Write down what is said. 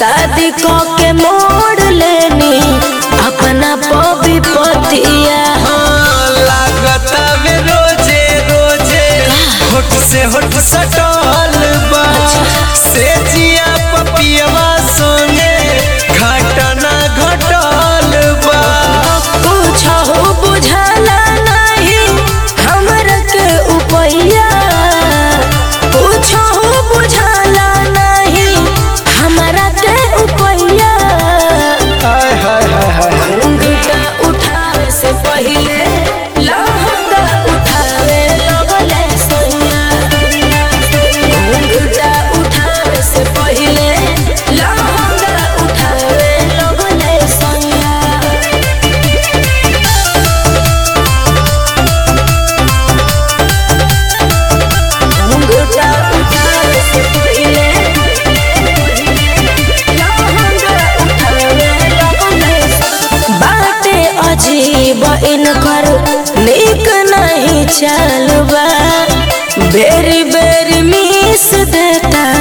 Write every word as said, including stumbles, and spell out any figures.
शादी को के मोड़ लेनी अपना पपी पतिया। लागत में रोजे रोजे होठ से होठ सटल बा से जिया पपियवा संगे घटना घटल बा। कुछ हो बुझाला नहीं हमरा के उपैया, कुछ हो बुझाला नहीं हमरा के उपैया। हाय हाय हाय हाय घूंघटा उठावे से पहिले लहंगा उठावे लगले सैया। घूंघटा उठावे से पहिले लहंगा उठावे लगले सैया। घूंघटा उठावे से पहिले लहंगा उठावे लगले सैया। बाटे अजीब इनकर नीक नहीं चलबा, बेरी बेरी मिस देता